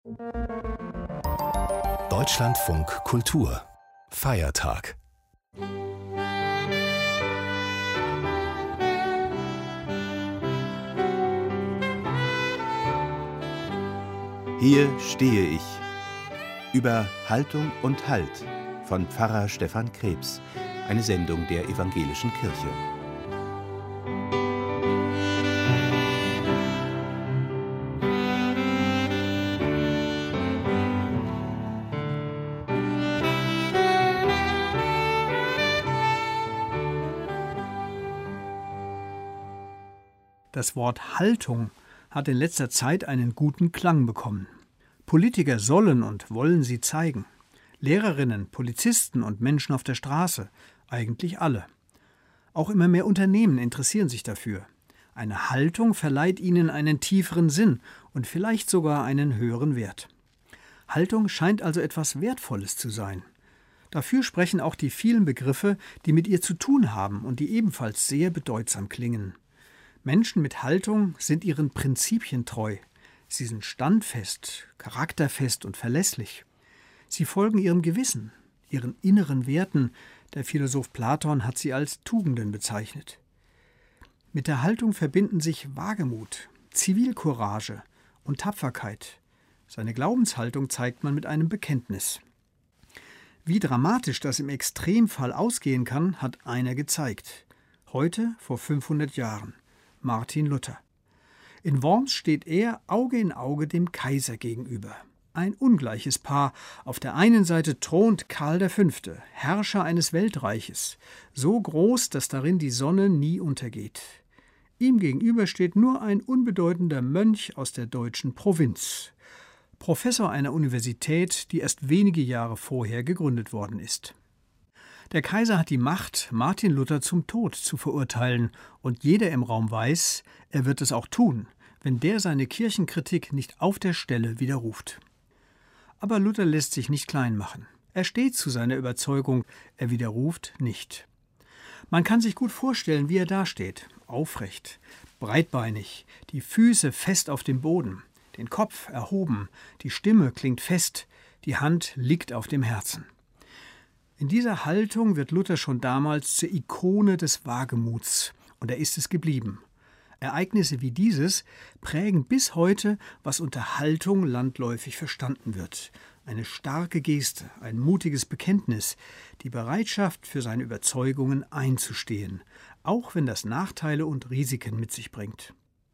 Deutschlandfunk Kultur Feiertag. Hier stehe ich. Über Haltung und Halt von Pfarrer Stefan Krebs, eine Sendung der Evangelischen Kirche. Das Wort Haltung hat in letzter Zeit einen guten Klang bekommen. Politiker sollen und wollen sie zeigen. Lehrerinnen, Polizisten und Menschen auf der Straße, eigentlich alle. Auch immer mehr Unternehmen interessieren sich dafür. Eine Haltung verleiht ihnen einen tieferen Sinn und vielleicht sogar einen höheren Wert. Haltung scheint also etwas Wertvolles zu sein. Dafür sprechen auch die vielen Begriffe, die mit ihr zu tun haben und die ebenfalls sehr bedeutsam klingen. Menschen mit Haltung sind ihren Prinzipien treu. Sie sind standfest, charakterfest und verlässlich. Sie folgen ihrem Gewissen, ihren inneren Werten. Der Philosoph Platon hat sie als Tugenden bezeichnet. Mit der Haltung verbinden sich Wagemut, Zivilcourage und Tapferkeit. Seine Glaubenshaltung zeigt man mit einem Bekenntnis. Wie dramatisch das im Extremfall ausgehen kann, hat einer gezeigt. Heute vor 500 Jahren. Martin Luther. In Worms steht er Auge in Auge dem Kaiser gegenüber. Ein ungleiches Paar. Auf der einen Seite thront Karl V., Herrscher eines Weltreiches, so groß, dass darin die Sonne nie untergeht. Ihm gegenüber steht nur ein unbedeutender Mönch aus der deutschen Provinz, Professor einer Universität, die erst wenige Jahre vorher gegründet worden ist. Der Kaiser hat die Macht, Martin Luther zum Tod zu verurteilen, und jeder im Raum weiß, er wird es auch tun, wenn der seine Kirchenkritik nicht auf der Stelle widerruft. Aber Luther lässt sich nicht klein machen. Er steht zu seiner Überzeugung, er widerruft nicht. Man kann sich gut vorstellen, wie er dasteht, aufrecht, breitbeinig, die Füße fest auf dem Boden, den Kopf erhoben, die Stimme klingt fest, die Hand liegt auf dem Herzen. In dieser Haltung wird Luther schon damals zur Ikone des Wagemuts, und er ist es geblieben. Ereignisse wie dieses prägen bis heute, was unter Haltung landläufig verstanden wird. Eine starke Geste, ein mutiges Bekenntnis, die Bereitschaft, für seine Überzeugungen einzustehen, auch wenn das Nachteile und Risiken mit sich bringt.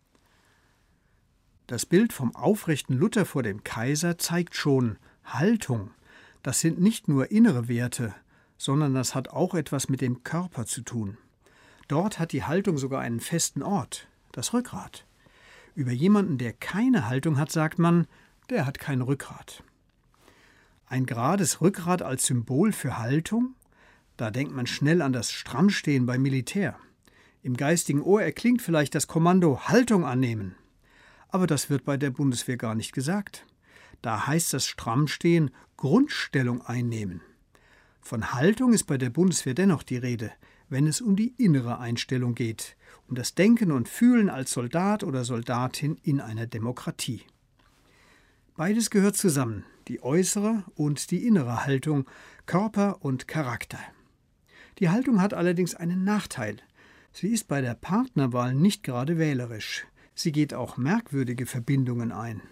Das Bild vom aufrechten Luther vor dem Kaiser zeigt schon Haltung. Das sind nicht nur innere Werte, sondern das hat auch etwas mit dem Körper zu tun. Dort hat die Haltung sogar einen festen Ort, das Rückgrat. Über jemanden, der keine Haltung hat, sagt man, der hat kein Rückgrat. Ein gerades Rückgrat als Symbol für Haltung? Da denkt man schnell an das Strammstehen beim Militär. Im geistigen Ohr erklingt vielleicht das Kommando Haltung annehmen. Aber das wird bei der Bundeswehr gar nicht gesagt. Da heißt das Strammstehen Grundstellung einnehmen. Von Haltung ist bei der Bundeswehr dennoch die Rede, wenn es um die innere Einstellung geht, um das Denken und Fühlen als Soldat oder Soldatin in einer Demokratie. Beides gehört zusammen, die äußere und die innere Haltung, Körper und Charakter. Die Haltung hat allerdings einen Nachteil. Sie ist bei der Partnerwahl nicht gerade wählerisch. Sie geht auch merkwürdige Verbindungen ein.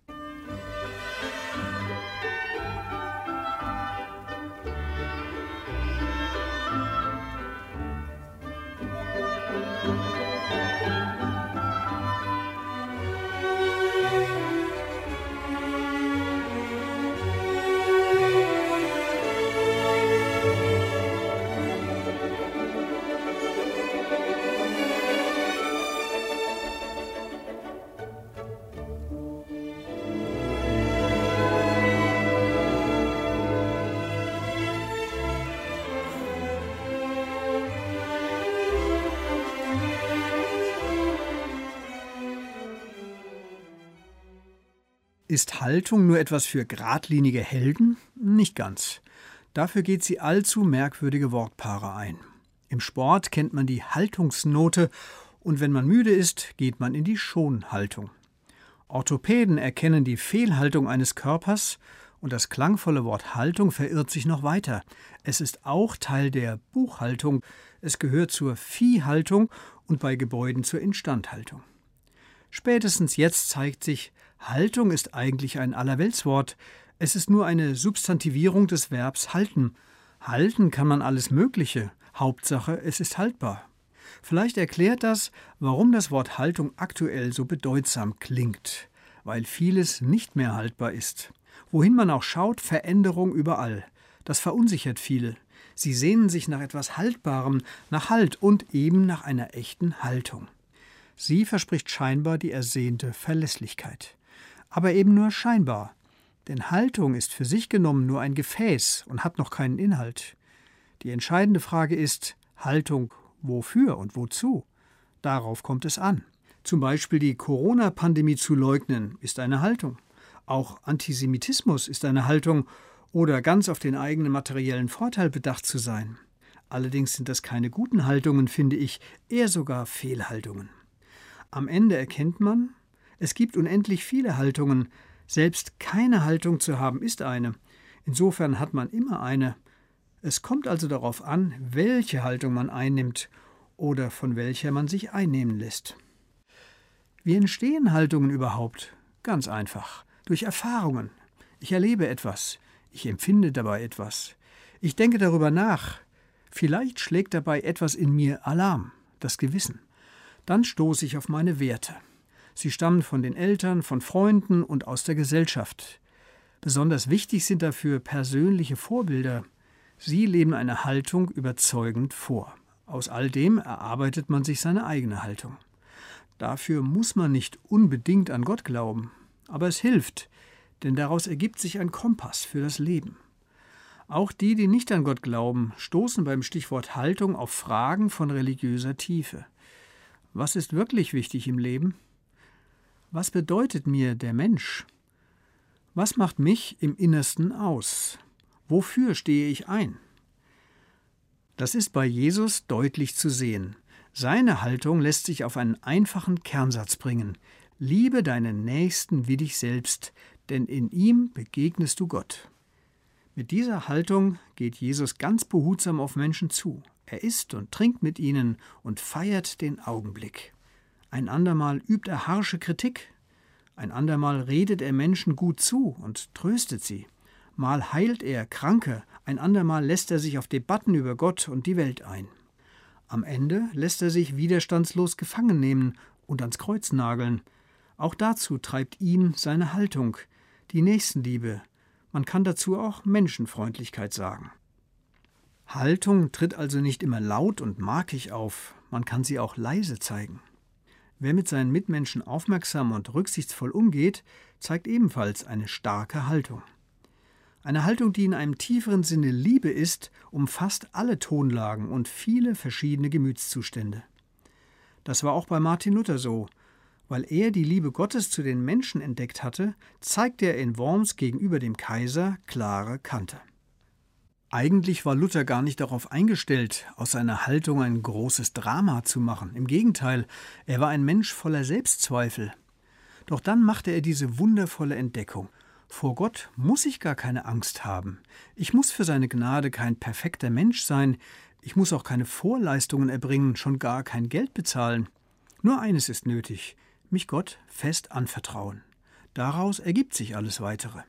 Ist Haltung nur etwas für geradlinige Helden? Nicht ganz. Dafür geht sie allzu merkwürdige Wortpaare ein. Im Sport kennt man die Haltungsnote und wenn man müde ist, geht man in die Schonhaltung. Orthopäden erkennen die Fehlhaltung eines Körpers und das klangvolle Wort Haltung verirrt sich noch weiter. Es ist auch Teil der Buchhaltung, es gehört zur Viehhaltung und bei Gebäuden zur Instandhaltung. Spätestens jetzt zeigt sich, Haltung ist eigentlich ein Allerweltswort. Es ist nur eine Substantivierung des Verbs halten. Halten kann man alles Mögliche. Hauptsache, es ist haltbar. Vielleicht erklärt das, warum das Wort Haltung aktuell so bedeutsam klingt. Weil vieles nicht mehr haltbar ist. Wohin man auch schaut, Veränderung überall. Das verunsichert viele. Sie sehnen sich nach etwas Haltbarem, nach Halt und eben nach einer echten Haltung. Sie verspricht scheinbar die ersehnte Verlässlichkeit. Aber eben nur scheinbar. Denn Haltung ist für sich genommen nur ein Gefäß und hat noch keinen Inhalt. Die entscheidende Frage ist, Haltung wofür und wozu? Darauf kommt es an. Zum Beispiel die Corona-Pandemie zu leugnen, ist eine Haltung. Auch Antisemitismus ist eine Haltung oder ganz auf den eigenen materiellen Vorteil bedacht zu sein. Allerdings sind das keine guten Haltungen, finde ich, eher sogar Fehlhaltungen. Am Ende erkennt man, es gibt unendlich viele Haltungen. Selbst keine Haltung zu haben, ist eine. Insofern hat man immer eine. Es kommt also darauf an, welche Haltung man einnimmt oder von welcher man sich einnehmen lässt. Wie entstehen Haltungen überhaupt? Ganz einfach. Durch Erfahrungen. Ich erlebe etwas. Ich empfinde dabei etwas. Ich denke darüber nach. Vielleicht schlägt dabei etwas in mir Alarm, das Gewissen. Dann stoße ich auf meine Werte. Sie stammen von den Eltern, von Freunden und aus der Gesellschaft. Besonders wichtig sind dafür persönliche Vorbilder. Sie leben eine Haltung überzeugend vor. Aus all dem erarbeitet man sich seine eigene Haltung. Dafür muss man nicht unbedingt an Gott glauben. Aber es hilft, denn daraus ergibt sich ein Kompass für das Leben. Auch die, die nicht an Gott glauben, stoßen beim Stichwort Haltung auf Fragen von religiöser Tiefe. Was ist wirklich wichtig im Leben? Was bedeutet mir der Mensch? Was macht mich im Innersten aus? Wofür stehe ich ein? Das ist bei Jesus deutlich zu sehen. Seine Haltung lässt sich auf einen einfachen Kernsatz bringen. Liebe deinen Nächsten wie dich selbst, denn in ihm begegnest du Gott. Mit dieser Haltung geht Jesus ganz behutsam auf Menschen zu. Er isst und trinkt mit ihnen und feiert den Augenblick. Ein andermal übt er harsche Kritik. Ein andermal redet er Menschen gut zu und tröstet sie. Mal heilt er Kranke, ein andermal lässt er sich auf Debatten über Gott und die Welt ein. Am Ende lässt er sich widerstandslos gefangen nehmen und ans Kreuz nageln. Auch dazu treibt ihn seine Haltung, die Nächstenliebe. Man kann dazu auch Menschenfreundlichkeit sagen. Haltung tritt also nicht immer laut und markig auf, man kann sie auch leise zeigen. Wer mit seinen Mitmenschen aufmerksam und rücksichtsvoll umgeht, zeigt ebenfalls eine starke Haltung. Eine Haltung, die in einem tieferen Sinne Liebe ist, umfasst alle Tonlagen und viele verschiedene Gemütszustände. Das war auch bei Martin Luther so. Weil er die Liebe Gottes zu den Menschen entdeckt hatte, zeigte er in Worms gegenüber dem Kaiser klare Kante. Eigentlich war Luther gar nicht darauf eingestellt, aus seiner Haltung ein großes Drama zu machen. Im Gegenteil, er war ein Mensch voller Selbstzweifel. Doch dann machte er diese wundervolle Entdeckung. Vor Gott muss ich gar keine Angst haben. Ich muss für seine Gnade kein perfekter Mensch sein. Ich muss auch keine Vorleistungen erbringen, schon gar kein Geld bezahlen. Nur eines ist nötig: mich Gott fest anvertrauen. Daraus ergibt sich alles Weitere.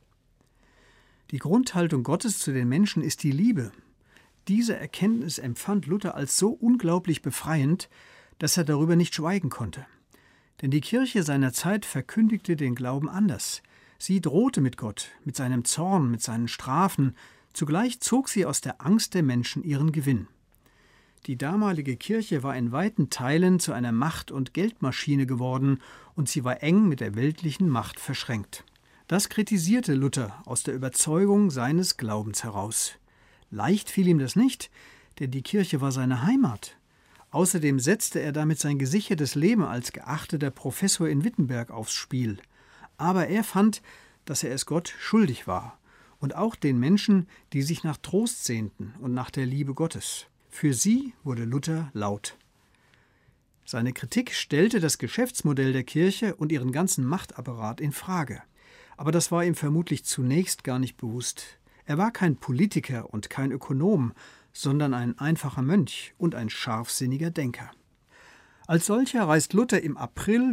Die Grundhaltung Gottes zu den Menschen ist die Liebe. Diese Erkenntnis empfand Luther als so unglaublich befreiend, dass er darüber nicht schweigen konnte. Denn die Kirche seiner Zeit verkündigte den Glauben anders. Sie drohte mit Gott, mit seinem Zorn, mit seinen Strafen. Zugleich zog sie aus der Angst der Menschen ihren Gewinn. Die damalige Kirche war in weiten Teilen zu einer Macht- und Geldmaschine geworden und sie war eng mit der weltlichen Macht verschränkt. Das kritisierte Luther aus der Überzeugung seines Glaubens heraus. Leicht fiel ihm das nicht, denn die Kirche war seine Heimat. Außerdem setzte er damit sein gesichertes Leben als geachteter Professor in Wittenberg aufs Spiel. Aber er fand, dass er es Gott schuldig war und auch den Menschen, die sich nach Trost sehnten und nach der Liebe Gottes. Für sie wurde Luther laut. Seine Kritik stellte das Geschäftsmodell der Kirche und ihren ganzen Machtapparat in Frage. Aber das war ihm vermutlich zunächst gar nicht bewusst. Er war kein Politiker und kein Ökonom, sondern ein einfacher Mönch und ein scharfsinniger Denker. Als solcher reist Luther im April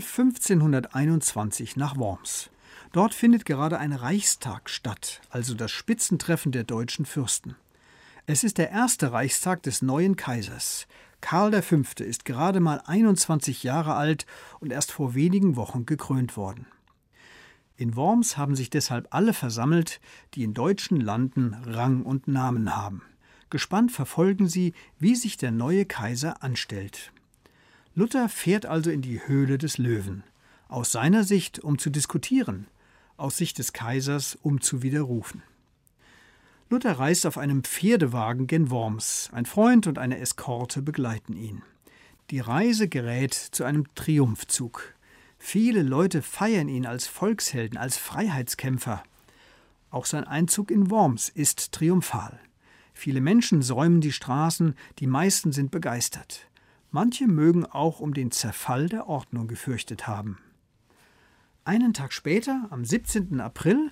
1521 nach Worms. Dort findet gerade ein Reichstag statt, also das Spitzentreffen der deutschen Fürsten. Es ist der erste Reichstag des neuen Kaisers. Karl V. ist gerade mal 21 Jahre alt und erst vor wenigen Wochen gekrönt worden. In Worms haben sich deshalb alle versammelt, die in deutschen Landen Rang und Namen haben. Gespannt verfolgen sie, wie sich der neue Kaiser anstellt. Luther fährt also in die Höhle des Löwen. Aus seiner Sicht, um zu diskutieren, aus Sicht des Kaisers, um zu widerrufen. Luther reist auf einem Pferdewagen gen Worms. Ein Freund und eine Eskorte begleiten ihn. Die Reise gerät zu einem Triumphzug. Viele Leute feiern ihn als Volkshelden, als Freiheitskämpfer. Auch sein Einzug in Worms ist triumphal. Viele Menschen säumen die Straßen, die meisten sind begeistert. Manche mögen auch um den Zerfall der Ordnung gefürchtet haben. Einen Tag später, am 17. April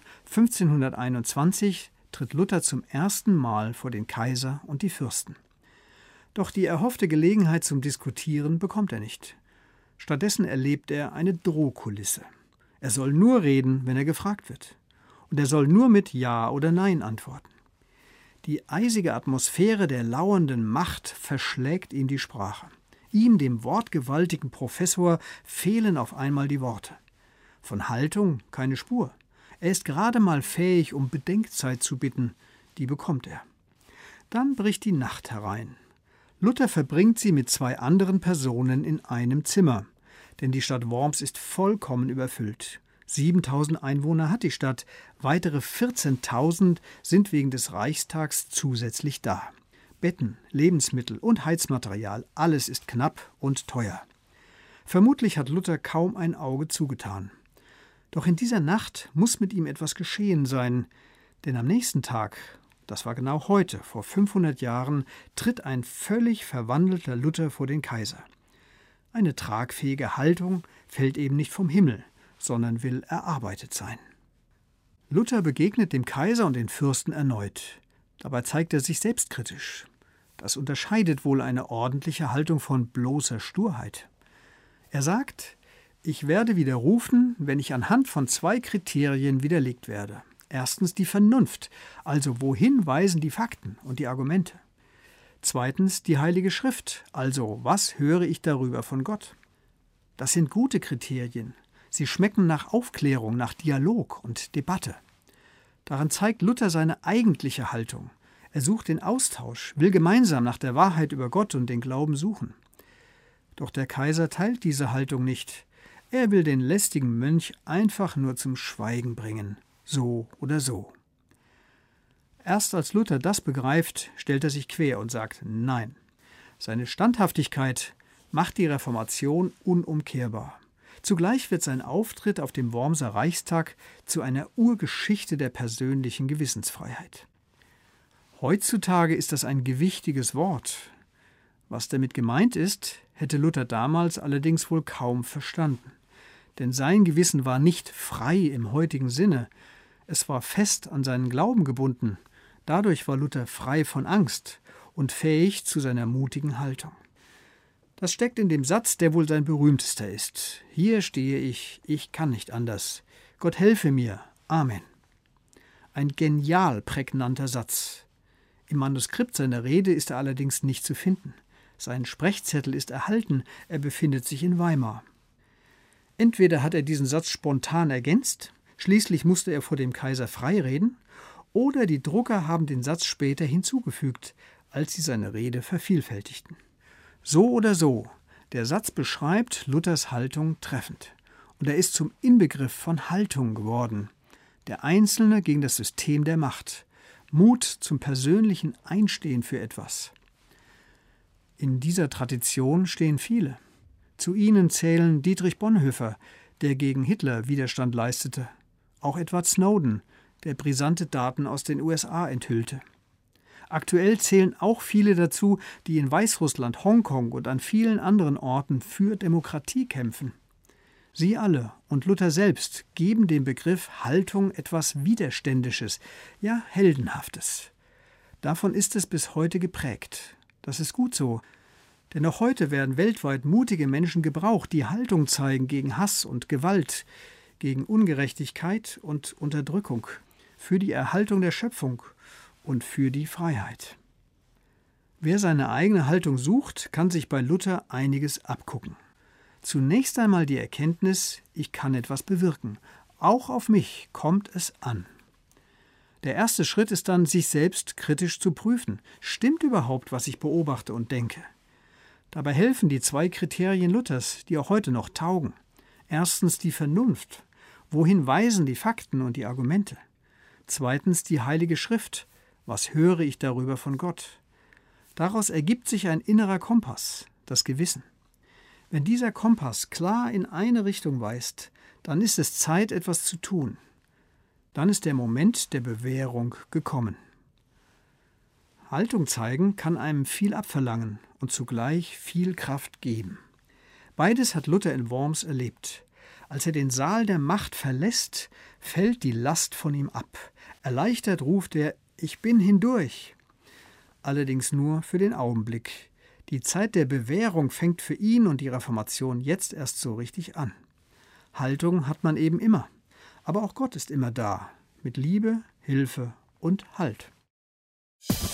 1521, tritt Luther zum ersten Mal vor den Kaiser und die Fürsten. Doch die erhoffte Gelegenheit zum Diskutieren bekommt er nicht. Stattdessen erlebt er eine Drohkulisse. Er soll nur reden, wenn er gefragt wird. Und er soll nur mit Ja oder Nein antworten. Die eisige Atmosphäre der lauernden Macht verschlägt ihm die Sprache. Ihm, dem wortgewaltigen Professor, fehlen auf einmal die Worte. Von Haltung keine Spur. Er ist gerade mal fähig, um Bedenkzeit zu bitten. Die bekommt er. Dann bricht die Nacht herein. Luther verbringt sie mit 2 anderen Personen in einem Zimmer. Denn die Stadt Worms ist vollkommen überfüllt. 7.000 Einwohner hat die Stadt. Weitere 14.000 sind wegen des Reichstags zusätzlich da. Betten, Lebensmittel und Heizmaterial, alles ist knapp und teuer. Vermutlich hat Luther kaum ein Auge zugetan. Doch in dieser Nacht muss mit ihm etwas geschehen sein, denn am nächsten Tag, das war genau heute, vor 500 Jahren, tritt ein völlig verwandelter Luther vor den Kaiser. Eine tragfähige Haltung fällt eben nicht vom Himmel, sondern will erarbeitet sein. Luther begegnet dem Kaiser und den Fürsten erneut. Dabei zeigt er sich selbstkritisch. Das unterscheidet wohl eine ordentliche Haltung von bloßer Sturheit. Er sagt: Ich werde widerrufen, wenn ich anhand von 2 Kriterien widerlegt werde. Erstens die Vernunft, also wohin weisen die Fakten und die Argumente. Zweitens die Heilige Schrift, also was höre ich darüber von Gott. Das sind gute Kriterien. Sie schmecken nach Aufklärung, nach Dialog und Debatte. Daran zeigt Luther seine eigentliche Haltung. Er sucht den Austausch, will gemeinsam nach der Wahrheit über Gott und den Glauben suchen. Doch der Kaiser teilt diese Haltung nicht. Er will den lästigen Mönch einfach nur zum Schweigen bringen, so oder so. Erst als Luther das begreift, stellt er sich quer und sagt Nein. Seine Standhaftigkeit macht die Reformation unumkehrbar. Zugleich wird sein Auftritt auf dem Wormser Reichstag zu einer Urgeschichte der persönlichen Gewissensfreiheit. Heutzutage ist das ein gewichtiges Wort. Was damit gemeint ist, hätte Luther damals allerdings wohl kaum verstanden. Denn sein Gewissen war nicht frei im heutigen Sinne. Es war fest an seinen Glauben gebunden. Dadurch war Luther frei von Angst und fähig zu seiner mutigen Haltung. Das steckt in dem Satz, der wohl sein berühmtester ist. Hier stehe ich kann nicht anders. Gott helfe mir. Amen. Ein genial prägnanter Satz. Im Manuskript seiner Rede ist er allerdings nicht zu finden. Sein Sprechzettel ist erhalten, er befindet sich in Weimar. Entweder hat er diesen Satz spontan ergänzt, schließlich musste er vor dem Kaiser frei reden, oder die Drucker haben den Satz später hinzugefügt, als sie seine Rede vervielfältigten. So oder so, der Satz beschreibt Luthers Haltung treffend. Und er ist zum Inbegriff von Haltung geworden. Der Einzelne gegen das System der Macht. Mut zum persönlichen Einstehen für etwas. In dieser Tradition stehen viele. Zu ihnen zählen Dietrich Bonhoeffer, der gegen Hitler Widerstand leistete. Auch Edward Snowden, der brisante Daten aus den USA enthüllte. Aktuell zählen auch viele dazu, die in Weißrussland, Hongkong und an vielen anderen Orten für Demokratie kämpfen. Sie alle und Luther selbst geben dem Begriff Haltung etwas Widerständisches, ja Heldenhaftes. Davon ist es bis heute geprägt. Das ist gut so, denn auch heute werden weltweit mutige Menschen gebraucht, die Haltung zeigen gegen Hass und Gewalt, gegen Ungerechtigkeit und Unterdrückung, für die Erhaltung der Schöpfung und für die Freiheit. Wer seine eigene Haltung sucht, kann sich bei Luther einiges abgucken. Zunächst einmal die Erkenntnis, ich kann etwas bewirken. Auch auf mich kommt es an. Der erste Schritt ist dann, sich selbst kritisch zu prüfen. Stimmt überhaupt, was ich beobachte und denke? Dabei helfen die 2 Kriterien Luthers, die auch heute noch taugen. Erstens die Vernunft. Wohin weisen die Fakten und die Argumente? Zweitens die Heilige Schrift. Was höre ich darüber von Gott? Daraus ergibt sich ein innerer Kompass, das Gewissen. Wenn dieser Kompass klar in eine Richtung weist, dann ist es Zeit, etwas zu tun. Dann ist der Moment der Bewährung gekommen. Haltung zeigen kann einem viel abverlangen und zugleich viel Kraft geben. Beides hat Luther in Worms erlebt. Als er den Saal der Macht verlässt, fällt die Last von ihm ab. Erleichtert ruft er: Ich bin hindurch. Allerdings nur für den Augenblick. Die Zeit der Bewährung fängt für ihn und die Reformation jetzt erst so richtig an. Haltung hat man eben immer. Aber auch Gott ist immer da, mit Liebe, Hilfe und Halt.